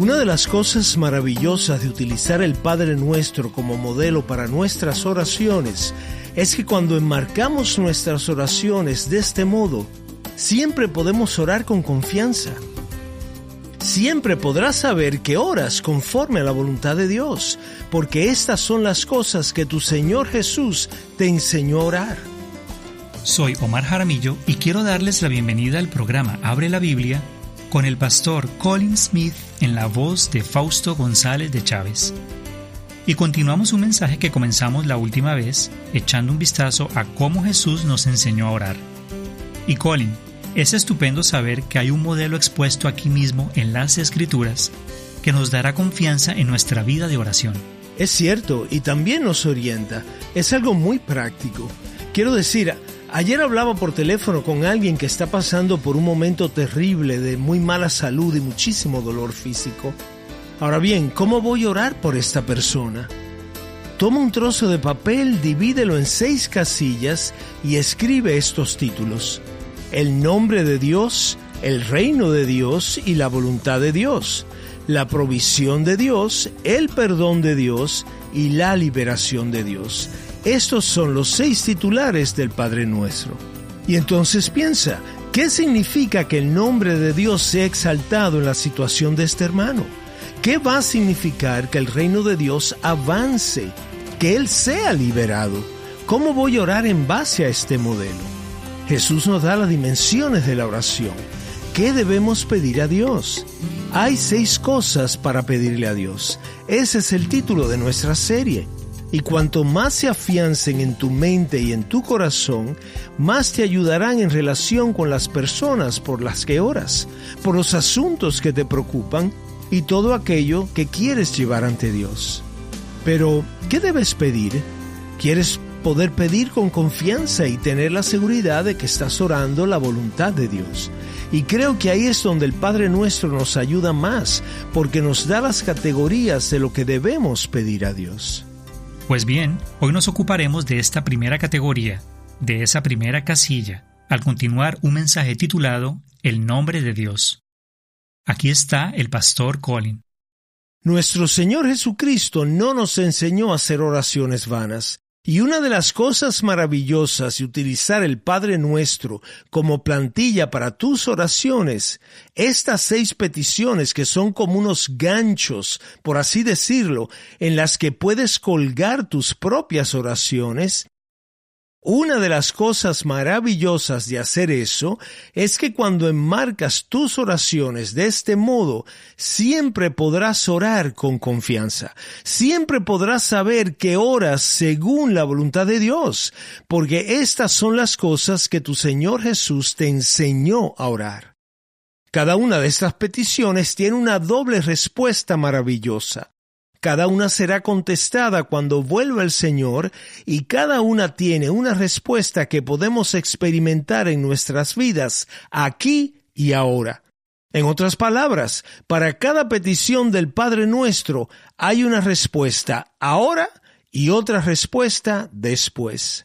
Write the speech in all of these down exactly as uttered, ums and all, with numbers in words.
Una de las cosas maravillosas de utilizar el Padre Nuestro como modelo para nuestras oraciones es que cuando enmarcamos nuestras oraciones de este modo, siempre podemos orar con confianza. Siempre podrás saber que oras conforme a la voluntad de Dios, porque estas son las cosas que tu Señor Jesús te enseñó a orar. Soy Omar Jaramillo y quiero darles la bienvenida al programa Abre la Biblia con el pastor Colin Smith en la voz de Fausto González de Chávez. Y continuamos un mensaje que comenzamos la última vez, echando un vistazo a cómo Jesús nos enseñó a orar. Y Colin, es estupendo saber que hay un modelo expuesto aquí mismo en las Escrituras que nos dará confianza en nuestra vida de oración. Es cierto, y también nos orienta. Es algo muy práctico. Quiero decir, ayer hablaba por teléfono con alguien que está pasando por un momento terrible de muy mala salud y muchísimo dolor físico. Ahora bien, ¿cómo voy a orar por esta persona? Toma un trozo de papel, divídelo en seis casillas y escribe estos títulos: el nombre de Dios, el reino de Dios y la voluntad de Dios, la provisión de Dios, el perdón de Dios y la liberación de Dios. Estos son los seis titulares del Padre Nuestro. Y entonces piensa, ¿qué significa que el nombre de Dios sea exaltado en la situación de este hermano? ¿Qué va a significar que el reino de Dios avance, que Él sea liberado? ¿Cómo voy a orar en base a este modelo? Jesús nos da las dimensiones de la oración. ¿Qué debemos pedir a Dios? Hay seis cosas para pedirle a Dios. Ese es el título de nuestra serie. Y cuanto más se afiancen en tu mente y en tu corazón, más te ayudarán en relación con las personas por las que oras, por los asuntos que te preocupan y todo aquello que quieres llevar ante Dios. Pero, ¿qué debes pedir? ¿Quieres poder pedir con confianza y tener la seguridad de que estás orando la voluntad de Dios? Y creo que ahí es donde el Padre Nuestro nos ayuda más, porque nos da las categorías de lo que debemos pedir a Dios. Pues bien, hoy nos ocuparemos de esta primera categoría, de esa primera casilla, al continuar un mensaje titulado El nombre de Dios. Aquí está el pastor Colin. Nuestro Señor Jesucristo no nos enseñó a hacer oraciones vanas. Y una de las cosas maravillosas de utilizar el Padre Nuestro como plantilla para tus oraciones, estas seis peticiones que son como unos ganchos, por así decirlo, en las que puedes colgar tus propias oraciones. Una de las cosas maravillosas de hacer eso es que cuando enmarcas tus oraciones de este modo, siempre podrás orar con confianza. Siempre podrás saber que oras según la voluntad de Dios, porque estas son las cosas que tu Señor Jesús te enseñó a orar. Cada una de estas peticiones tiene una doble respuesta maravillosa. Cada una será contestada cuando vuelva el Señor y cada una tiene una respuesta que podemos experimentar en nuestras vidas aquí y ahora. En otras palabras, para cada petición del Padre Nuestro hay una respuesta ahora y otra respuesta después.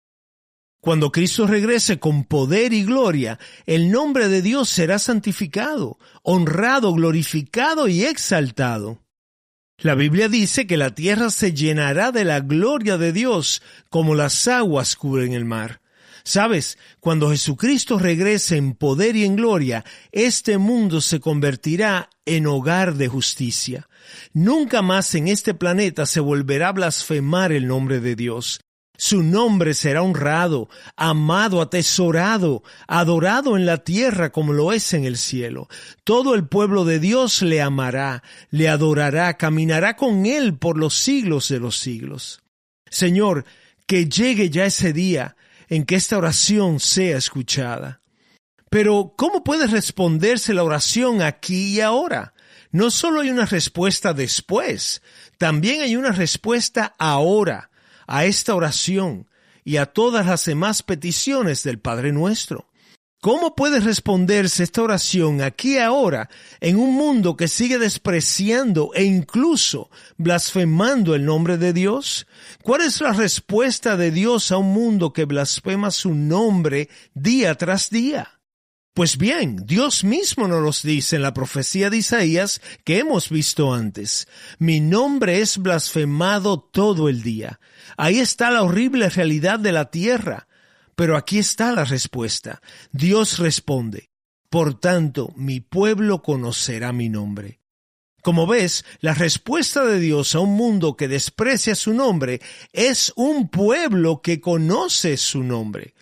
Cuando Cristo regrese con poder y gloria, el nombre de Dios será santificado, honrado, glorificado y exaltado. La Biblia dice que la tierra se llenará de la gloria de Dios como las aguas cubren el mar. ¿Sabes? Cuando Jesucristo regrese en poder y en gloria, este mundo se convertirá en hogar de justicia. Nunca más en este planeta se volverá a blasfemar el nombre de Dios. Su nombre será honrado, amado, atesorado, adorado en la tierra como lo es en el cielo. Todo el pueblo de Dios le amará, le adorará, caminará con él por los siglos de los siglos. Señor, que llegue ya ese día en que esta oración sea escuchada. Pero, ¿cómo puede responderse la oración aquí y ahora? No solo hay una respuesta después, también hay una respuesta ahora a esta oración y a todas las demás peticiones del Padre Nuestro. ¿Cómo puede responderse esta oración aquí y ahora en un mundo que sigue despreciando e incluso blasfemando el nombre de Dios? ¿Cuál es la respuesta de Dios a un mundo que blasfema su nombre día tras día? Pues bien, Dios mismo nos los dice en la profecía de Isaías que hemos visto antes. Mi nombre es blasfemado todo el día. Ahí está la horrible realidad de la tierra. Pero aquí está la respuesta. Dios responde: por tanto, mi pueblo conocerá mi nombre. Como ves, la respuesta de Dios a un mundo que desprecia su nombre es un pueblo que conoce su nombre.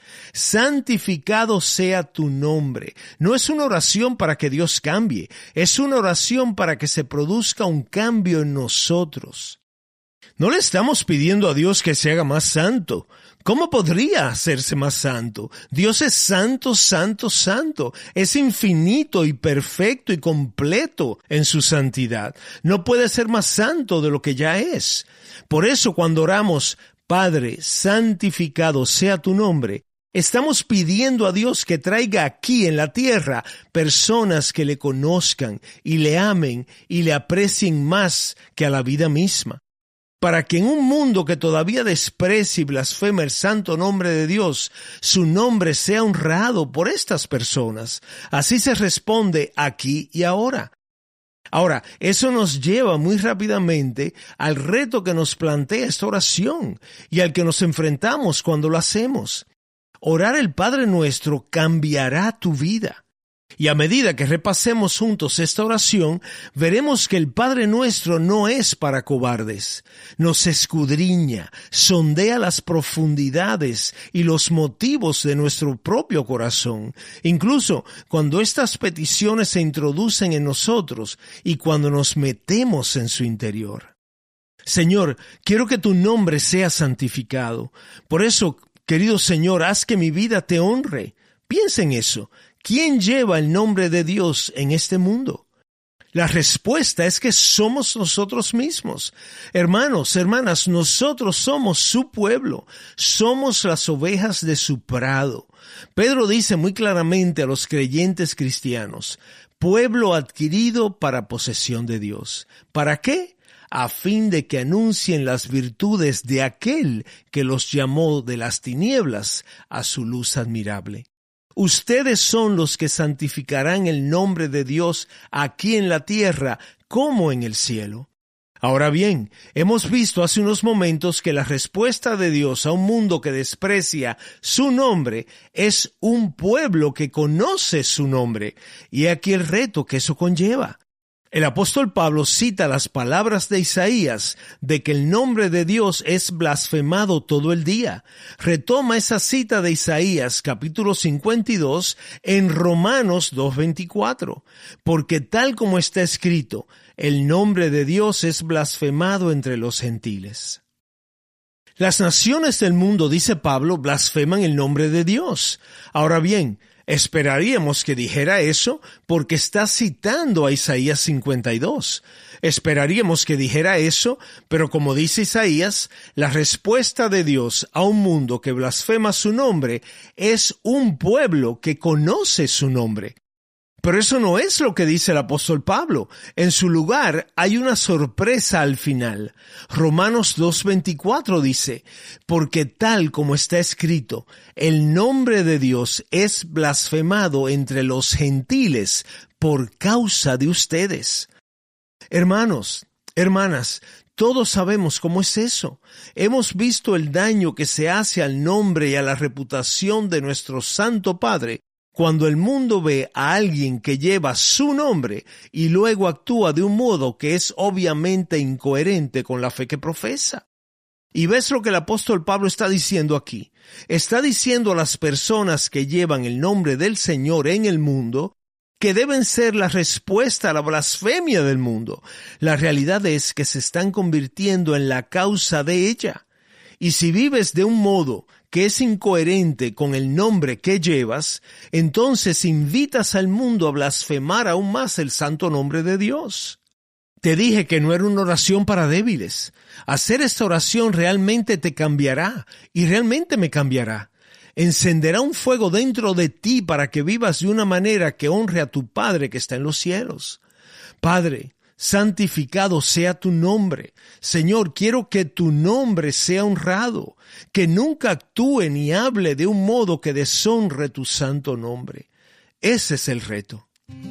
Santificado sea tu nombre. No es una oración para que Dios cambie, es una oración para que se produzca un cambio en nosotros. No le estamos pidiendo a Dios que se haga más santo. ¿Cómo podría hacerse más santo? Dios es santo, santo, santo. Es infinito y perfecto y completo en su santidad. No puede ser más santo de lo que ya es. Por eso cuando oramos, Padre, santificado sea tu nombre, estamos pidiendo a Dios que traiga aquí en la tierra personas que le conozcan y le amen y le aprecien más que a la vida misma. Para que en un mundo que todavía desprecia y blasfema el santo nombre de Dios, su nombre sea honrado por estas personas. Así se responde aquí y ahora. Ahora, eso nos lleva muy rápidamente al reto que nos plantea esta oración y al que nos enfrentamos cuando lo hacemos. Orar el Padre Nuestro cambiará tu vida. Y a medida que repasemos juntos esta oración, veremos que el Padre Nuestro no es para cobardes. Nos escudriña, sondea las profundidades y los motivos de nuestro propio corazón. Incluso cuando estas peticiones se introducen en nosotros y cuando nos metemos en su interior. Señor, quiero que tu nombre sea santificado. Por eso, querido Señor, haz que mi vida te honre. Piensa en eso. ¿Quién lleva el nombre de Dios en este mundo? La respuesta es que somos nosotros mismos. Hermanos, hermanas, nosotros somos su pueblo. Somos las ovejas de su prado. Pedro dice muy claramente a los creyentes cristianos: pueblo adquirido para posesión de Dios. ¿Para qué? A fin de que anuncien las virtudes de aquel que los llamó de las tinieblas a su luz admirable. Ustedes son los que santificarán el nombre de Dios aquí en la tierra como en el cielo. Ahora bien, hemos visto hace unos momentos que la respuesta de Dios a un mundo que desprecia su nombre es un pueblo que conoce su nombre, y aquí el reto que eso conlleva. El apóstol Pablo cita las palabras de Isaías de que el nombre de Dios es blasfemado todo el día. Retoma esa cita de Isaías capítulo cincuenta y dos en Romanos dos veinticuatro. Porque tal como está escrito, el nombre de Dios es blasfemado entre los gentiles. Las naciones del mundo, dice Pablo, blasfeman el nombre de Dios. Ahora bien, esperaríamos que dijera eso porque está citando a Isaías cincuenta y dos. Esperaríamos que dijera eso, pero como dice Isaías, la respuesta de Dios a un mundo que blasfema su nombre es un pueblo que conoce su nombre. Pero eso no es lo que dice el apóstol Pablo. En su lugar hay una sorpresa al final. Romanos dos veinticuatro dice: porque tal como está escrito, el nombre de Dios es blasfemado entre los gentiles por causa de ustedes. Hermanos, hermanas, todos sabemos cómo es eso. Hemos visto el daño que se hace al nombre y a la reputación de nuestro Santo Padre cuando el mundo ve a alguien que lleva su nombre y luego actúa de un modo que es obviamente incoherente con la fe que profesa. Y ves lo que el apóstol Pablo está diciendo aquí. Está diciendo a las personas que llevan el nombre del Señor en el mundo que deben ser la respuesta a la blasfemia del mundo. La realidad es que se están convirtiendo en la causa de ella. Y si vives de un modo que es incoherente con el nombre que llevas, entonces invitas al mundo a blasfemar aún más el santo nombre de Dios. Te dije que no era una oración para débiles. Hacer esta oración realmente te cambiará, y realmente me cambiará. Encenderá un fuego dentro de ti para que vivas de una manera que honre a tu Padre que está en los cielos. Padre, santificado sea tu nombre. Señor, quiero que tu nombre sea honrado, que nunca actúe ni hable de un modo que deshonre tu santo nombre. Ese es el reto.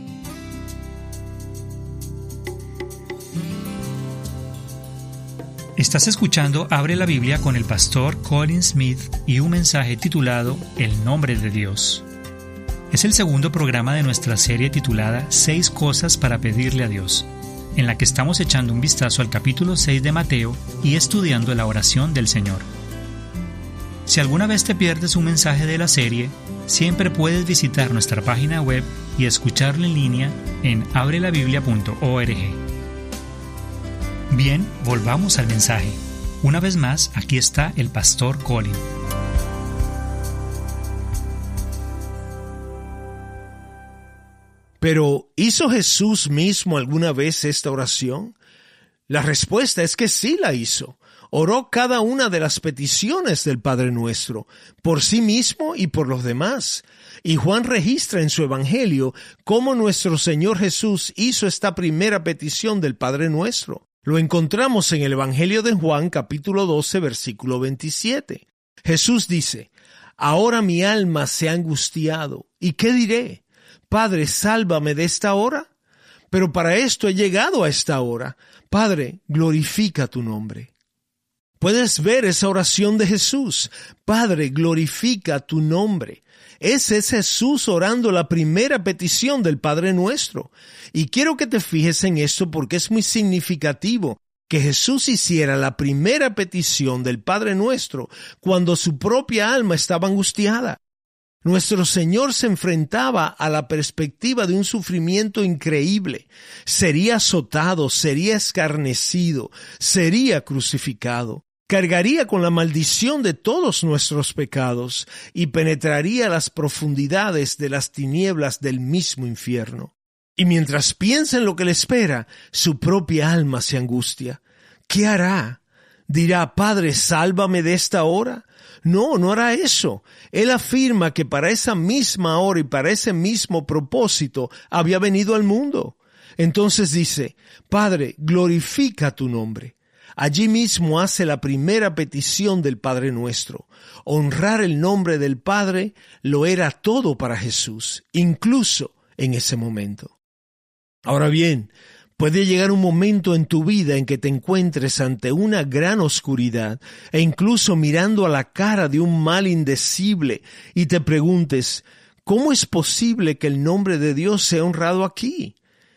Estás escuchando Abre la Biblia con el pastor Colin Smith y un mensaje titulado El nombre de Dios. Es el segundo programa de nuestra serie titulada Seis cosas para pedirle a Dios, en la que estamos echando un vistazo al capítulo seis de Mateo y estudiando la oración del Señor. Si alguna vez te pierdes un mensaje de la serie, siempre puedes visitar nuestra página web y escucharlo en línea en abre la biblia punto org. Bien, volvamos al mensaje. Una vez más, aquí está el pastor Colin. Pero, ¿hizo Jesús mismo alguna vez esta oración? La respuesta es que sí la hizo. Oró cada una de las peticiones del Padre Nuestro, por sí mismo y por los demás. Y Juan registra en su Evangelio cómo nuestro Señor Jesús hizo esta primera petición del Padre Nuestro. Lo encontramos en el Evangelio de Juan, capítulo doce, versículo veintisiete. Jesús dice: «Ahora mi alma se ha angustiado, ¿y qué diré? Padre, sálvame de esta hora. Pero para esto he llegado a esta hora. Padre, glorifica tu nombre». Puedes ver esa oración de Jesús. Padre, glorifica tu nombre. Ese es Jesús orando la primera petición del Padre Nuestro. Y quiero que te fijes en esto porque es muy significativo que Jesús hiciera la primera petición del Padre Nuestro cuando su propia alma estaba angustiada. Nuestro Señor se enfrentaba a la perspectiva de un sufrimiento increíble. Sería azotado, sería escarnecido, sería crucificado. Cargaría con la maldición de todos nuestros pecados y penetraría las profundidades de las tinieblas del mismo infierno. Y mientras piensa en lo que le espera, su propia alma se angustia. ¿Qué hará? ¿Dirá, Padre, sálvame de esta hora? No, no hará eso. Él afirma que para esa misma hora y para ese mismo propósito había venido al mundo. Entonces dice: Padre, glorifica tu nombre. Allí mismo hace la primera petición del Padre Nuestro. Honrar el nombre del Padre lo era todo para Jesús, incluso en ese momento. Ahora bien, puede llegar un momento en tu vida en que te encuentres ante una gran oscuridad e incluso mirando a la cara de un mal indecible y te preguntes: ¿cómo es posible que el nombre de Dios sea honrado aquí?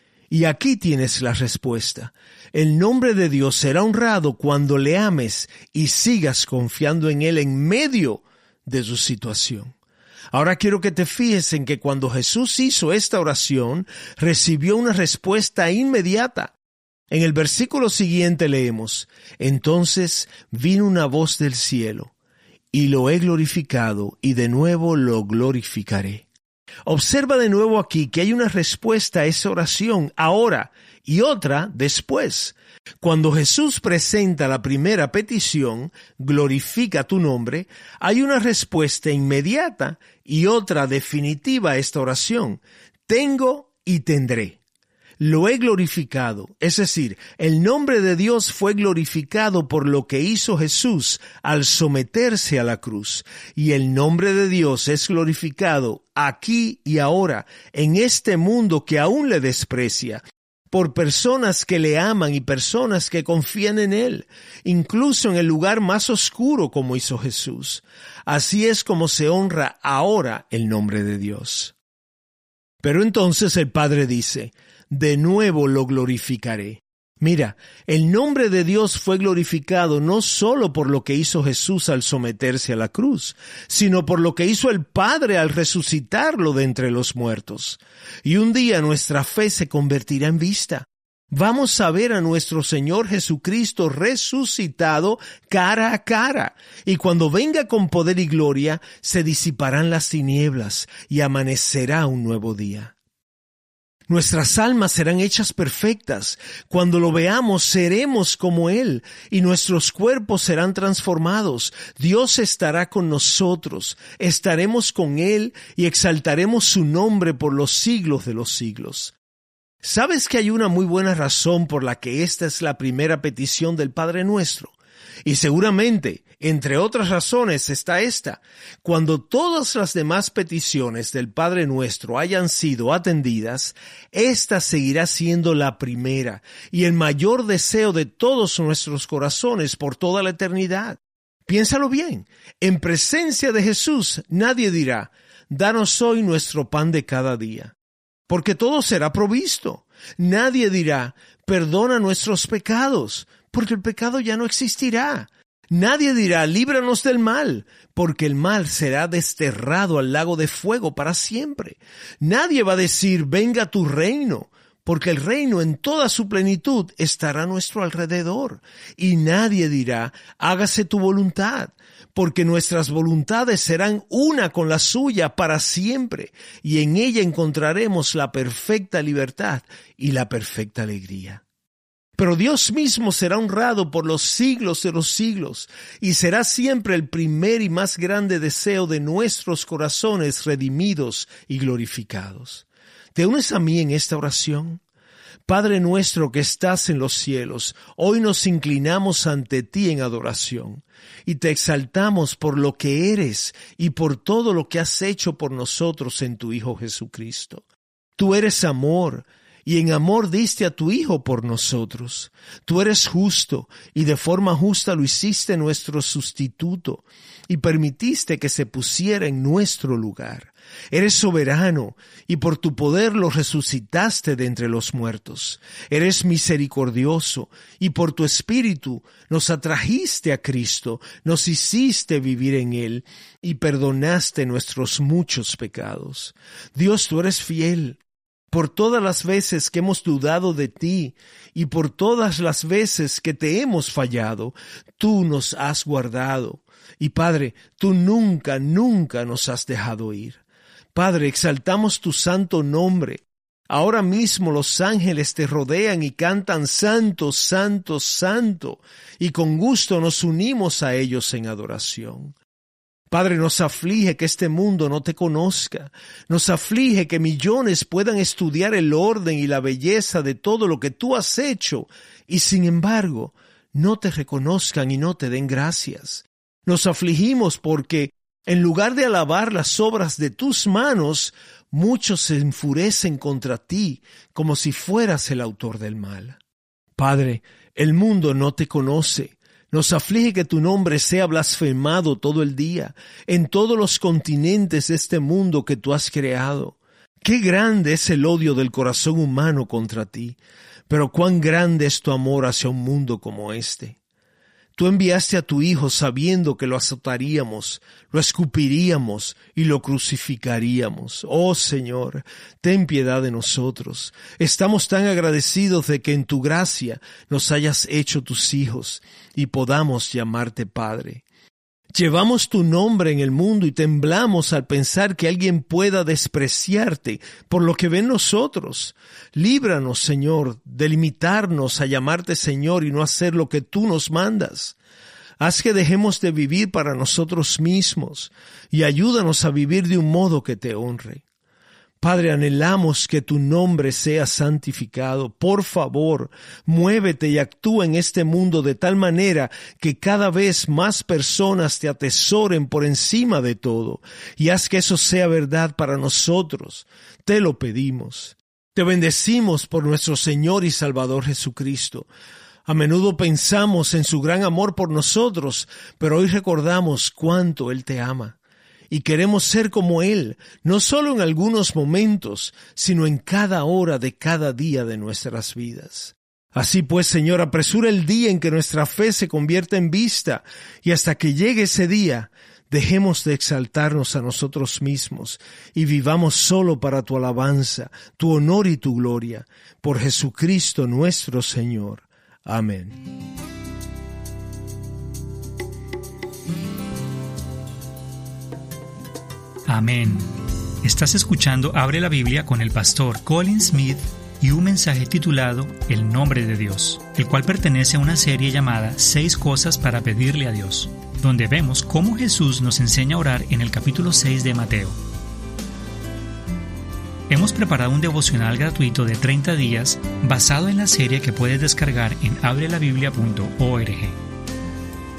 Y aquí tienes la respuesta. El nombre de Dios será honrado cuando le ames y sigas confiando en Él en medio de su situación. Ahora quiero que te fijes en que cuando Jesús hizo esta oración, recibió una respuesta inmediata. En el versículo siguiente leemos: «Entonces vino una voz del cielo, y lo he glorificado, y de nuevo lo glorificaré». Observa de nuevo aquí que hay una respuesta a esa oración ahora y otra después. Cuando Jesús presenta la primera petición, glorifica tu nombre, hay una respuesta inmediata y otra definitiva a esta oración: tengo y tendré. Lo he glorificado, es decir, el nombre de Dios fue glorificado por lo que hizo Jesús al someterse a la cruz, y el nombre de Dios es glorificado aquí y ahora, en este mundo que aún le desprecia, por personas que le aman y personas que confían en Él, incluso en el lugar más oscuro como hizo Jesús. Así es como se honra ahora el nombre de Dios. Pero entonces el Padre dice: «De nuevo lo glorificaré». Mira, el nombre de Dios fue glorificado no solo por lo que hizo Jesús al someterse a la cruz, sino por lo que hizo el Padre al resucitarlo de entre los muertos. Y un día nuestra fe se convertirá en vista. Vamos a ver a nuestro Señor Jesucristo resucitado cara a cara. Y cuando venga con poder y gloria, se disiparán las tinieblas y amanecerá un nuevo día. Nuestras almas serán hechas perfectas. Cuando lo veamos, seremos como Él, y nuestros cuerpos serán transformados. Dios estará con nosotros, estaremos con Él y exaltaremos su nombre por los siglos de los siglos. ¿Sabes que hay una muy buena razón por la que esta es la primera petición del Padre Nuestro? Y seguramente, entre otras razones, está esta: cuando todas las demás peticiones del Padre Nuestro hayan sido atendidas, esta seguirá siendo la primera y el mayor deseo de todos nuestros corazones por toda la eternidad. Piénsalo bien, en presencia de Jesús nadie dirá: danos hoy nuestro pan de cada día, porque todo será provisto. Nadie dirá: perdona nuestros pecados, porque el pecado ya no existirá. Nadie dirá: líbranos del mal, porque el mal será desterrado al lago de fuego para siempre. Nadie va a decir: venga tu reino, porque el reino en toda su plenitud estará a nuestro alrededor. Y nadie dirá: hágase tu voluntad, porque nuestras voluntades serán una con la suya para siempre, y en ella encontraremos la perfecta libertad y la perfecta alegría. Pero Dios mismo será honrado por los siglos de los siglos, y será siempre el primer y más grande deseo de nuestros corazones redimidos y glorificados. ¿Te unes a mí en esta oración? Padre nuestro que estás en los cielos, hoy nos inclinamos ante ti en adoración, y te exaltamos por lo que eres y por todo lo que has hecho por nosotros en tu Hijo Jesucristo. Tú eres amor, y en amor diste a tu Hijo por nosotros. Tú eres justo, y de forma justa lo hiciste nuestro sustituto, y permitiste que se pusiera en nuestro lugar. Eres soberano, y por tu poder lo resucitaste de entre los muertos. Eres misericordioso, y por tu Espíritu nos atrajiste a Cristo, nos hiciste vivir en Él, y perdonaste nuestros muchos pecados. Dios, tú eres fiel. Por todas las veces que hemos dudado de ti y por todas las veces que te hemos fallado, tú nos has guardado. Y Padre, tú nunca, nunca nos has dejado ir. Padre, exaltamos tu santo nombre. Ahora mismo los ángeles te rodean y cantan santo, santo, santo, y con gusto nos unimos a ellos en adoración. Padre, nos aflige que este mundo no te conozca. Nos aflige que millones puedan estudiar el orden y la belleza de todo lo que tú has hecho y, sin embargo, no te reconozcan y no te den gracias. Nos afligimos porque, en lugar de alabar las obras de tus manos, muchos se enfurecen contra ti como si fueras el autor del mal. Padre, el mundo no te conoce. Nos aflige que tu nombre sea blasfemado todo el día, en todos los continentes de este mundo que tú has creado. Qué grande es el odio del corazón humano contra ti, pero cuán grande es tu amor hacia un mundo como este. Tú enviaste a tu Hijo sabiendo que lo azotaríamos, lo escupiríamos y lo crucificaríamos. Oh Señor, ten piedad de nosotros. Estamos tan agradecidos de que en tu gracia nos hayas hecho tus hijos y podamos llamarte Padre. Llevamos tu nombre en el mundo y temblamos al pensar que alguien pueda despreciarte por lo que ven nosotros. Líbranos, Señor, de limitarnos a llamarte Señor y no hacer lo que tú nos mandas. Haz que dejemos de vivir para nosotros mismos y ayúdanos a vivir de un modo que te honre. Padre, anhelamos que tu nombre sea santificado. Por favor, muévete y actúa en este mundo de tal manera que cada vez más personas te atesoren por encima de todo, y haz que eso sea verdad para nosotros. Te lo pedimos. Te bendecimos por nuestro Señor y Salvador Jesucristo. A menudo pensamos en su gran amor por nosotros, pero hoy recordamos cuánto Él te ama. Y queremos ser como Él, no solo en algunos momentos, sino en cada hora de cada día de nuestras vidas. Así pues, Señor, apresura el día en que nuestra fe se convierta en vista, y hasta que llegue ese día, dejemos de exaltarnos a nosotros mismos y vivamos solo para tu alabanza, tu honor y tu gloria. Por Jesucristo nuestro Señor. Amén. Amén. Estás escuchando Abre la Biblia con el pastor Colin Smith y un mensaje titulado El nombre de Dios, el cual pertenece a una serie llamada Seis cosas para pedirle a Dios, donde vemos cómo Jesús nos enseña a orar en el capítulo seis de Mateo. Hemos preparado un devocional gratuito de treinta días basado en la serie que puedes descargar en abre la biblia punto org.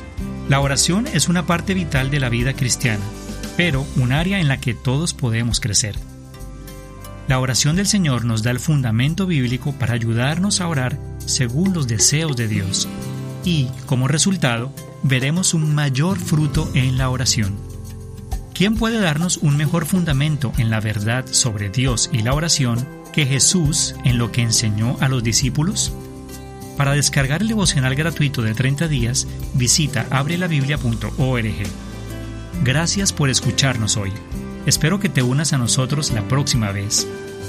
La oración es una parte vital de la vida cristiana, pero un área en la que todos podemos crecer. La oración del Señor nos da el fundamento bíblico para ayudarnos a orar según los deseos de Dios. Y, como resultado, veremos un mayor fruto en la oración. ¿Quién puede darnos un mejor fundamento en la verdad sobre Dios y la oración que Jesús en lo que enseñó a los discípulos? Para descargar el devocional gratuito de treinta días, visita abre la biblia punto org. Gracias por escucharnos hoy. Espero que te unas a nosotros la próxima vez.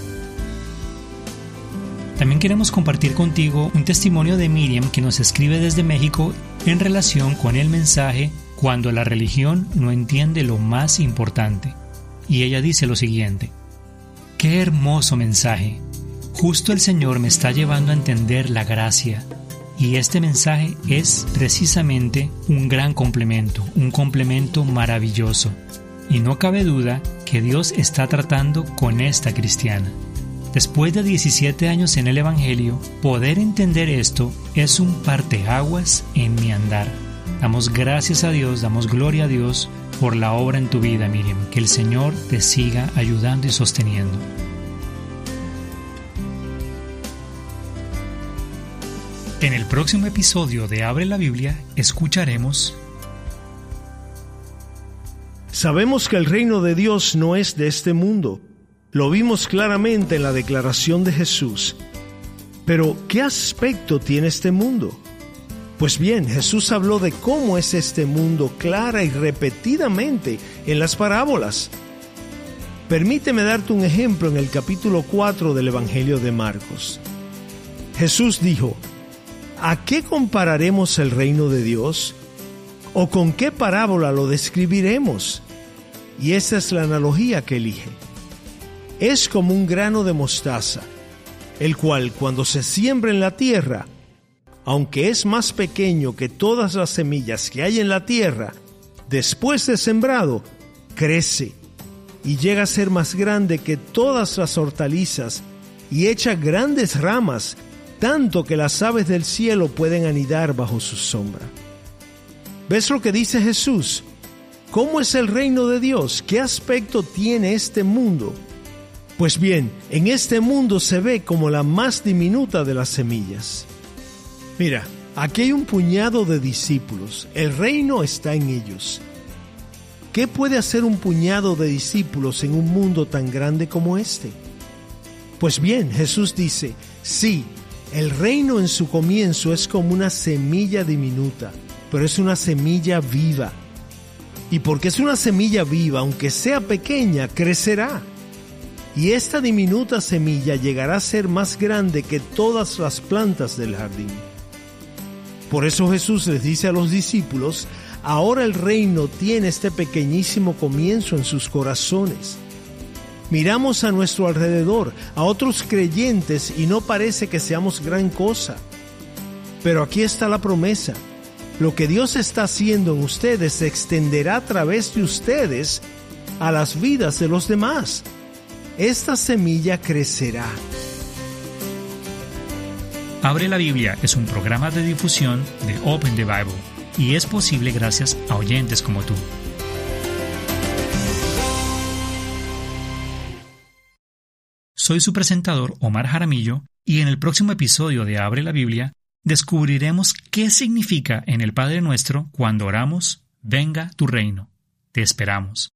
También queremos compartir contigo un testimonio de Miriam que nos escribe desde México en relación con el mensaje Cuando la religión no entiende lo más importante. Y ella dice lo siguiente: ¡qué hermoso mensaje! Justo el Señor me está llevando a entender la gracia. Y este mensaje es precisamente un gran complemento, un complemento maravilloso. Y no cabe duda que Dios está tratando con esta cristiana. Después de diecisiete años en el Evangelio, poder entender esto es un parteaguas en mi andar. Damos gracias a Dios, damos gloria a Dios por la obra en tu vida, Miriam. Que el Señor te siga ayudando y sosteniendo. En el próximo episodio de Abre la Biblia, escucharemos: Sabemos que el reino de Dios no es de este mundo. Lo vimos claramente en la declaración de Jesús. Pero, ¿qué aspecto tiene este mundo? Pues bien, Jesús habló de cómo es este mundo clara y repetidamente en las parábolas. Permíteme darte un ejemplo en el capítulo cuatro del Evangelio de Marcos. Jesús dijo: ¿a qué compararemos el reino de Dios? ¿O con qué parábola lo describiremos? Y esa es la analogía que elige. Es como un grano de mostaza, el cual cuando se siembra en la tierra, aunque es más pequeño que todas las semillas que hay en la tierra, después de sembrado, crece y llega a ser más grande que todas las hortalizas y echa grandes ramas, tanto que las aves del cielo pueden anidar bajo su sombra. ¿Ves lo que dice Jesús? ¿Cómo es el reino de Dios? ¿Qué aspecto tiene este mundo? Pues bien, en este mundo se ve como la más diminuta de las semillas. Mira, aquí hay un puñado de discípulos. El reino está en ellos. ¿Qué puede hacer un puñado de discípulos en un mundo tan grande como este? Pues bien, Jesús dice: sí, el reino en su comienzo es como una semilla diminuta, pero es una semilla viva. Y porque es una semilla viva, aunque sea pequeña, crecerá. Y esta diminuta semilla llegará a ser más grande que todas las plantas del jardín. Por eso Jesús les dice a los discípulos: ahora el reino tiene este pequeñísimo comienzo en sus corazones. Miramos a nuestro alrededor, a otros creyentes, y no parece que seamos gran cosa. Pero aquí está la promesa. Lo que Dios está haciendo en ustedes se extenderá a través de ustedes a las vidas de los demás. Esta semilla crecerá. Abre la Biblia es un programa de difusión de Open the Bible y es posible gracias a oyentes como tú. Soy su presentador Omar Jaramillo y en el próximo episodio de Abre la Biblia descubriremos qué significa en el Padre Nuestro cuando oramos: venga tu reino. Te esperamos.